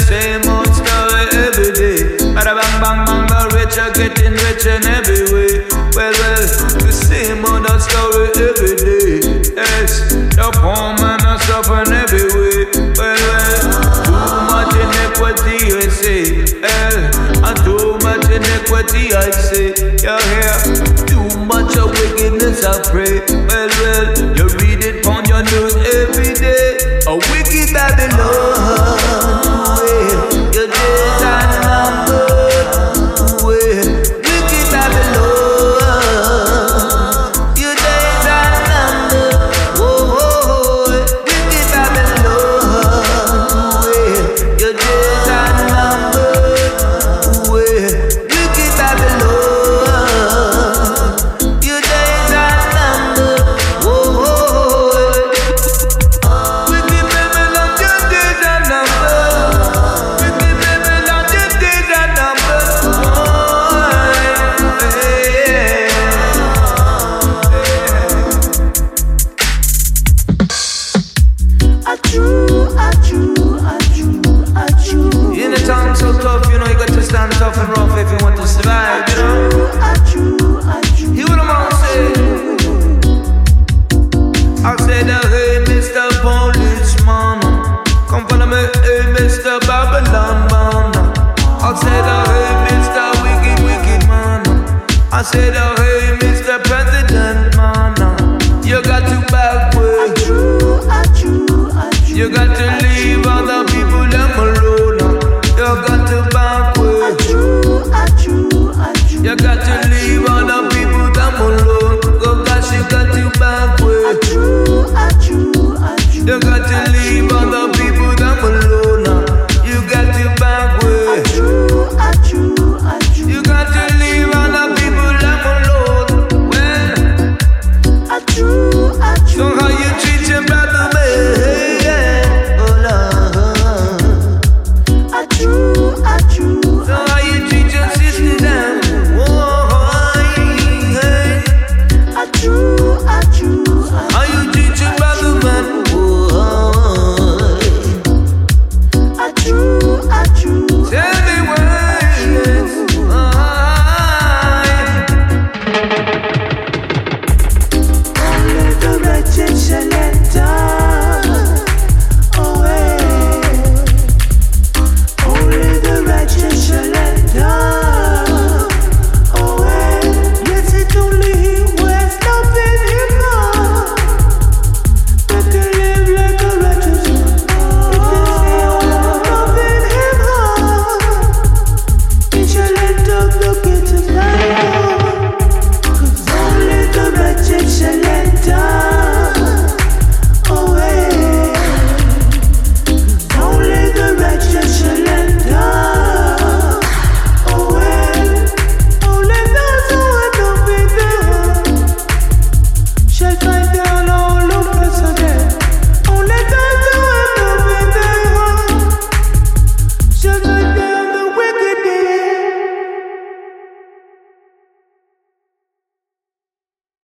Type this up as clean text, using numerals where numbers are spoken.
same old story every day. Bada bang bang bang, the rich are getting rich in every way. Well, the same old story every day. Yes, the poor man are suffering every way. Well, too much iniquity I say. And too much iniquity I say. You hear? Too much of wickedness I pray. Well, you read it on your news every day. A wicked Babylon. Well, your days are numbered. Well, wicked Babylon. Your days are numbered. Oh, wicked Babylon. Well, your days are numbered. Well, wicked Babylon. Your days are numbered. Oh, wicked Babylon, your days are numbered. Wicked Babylon, your days are numbered. In a town so tough, you know you got to stand tough and rough if you want to survive, you know. Hear what I'm all saying? I said, hey, Mr. Policeman, come follow me, hey, Mr. Babylon man. I said, hey, Mr. Wicked, wicked man. I said,